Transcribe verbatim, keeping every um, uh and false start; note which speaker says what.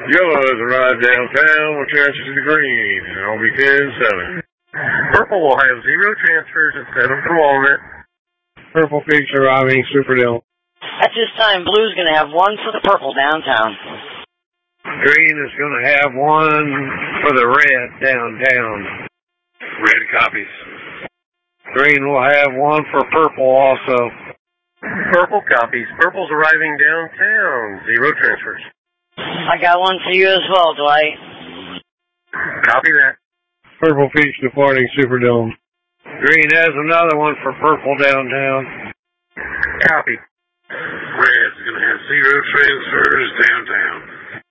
Speaker 1: Yellow has arrived downtown with transfers to the green. I'll be ten seven. Purple will have zero transfers at seven for Walnut.
Speaker 2: Purple Peaks arriving Superdome.
Speaker 3: At this time, Blue's going to have one for the purple downtown.
Speaker 2: Green is going to have one for the red downtown.
Speaker 1: Red copies.
Speaker 2: Green will have one for purple also.
Speaker 1: Purple copies. Purple's arriving downtown. Zero transfers.
Speaker 3: I got one for you as well, Dwight.
Speaker 1: Copy that.
Speaker 2: Purple Peaks departing Superdome. Green has another one for purple downtown.
Speaker 1: Copy. Red's going to have zero transfers downtown.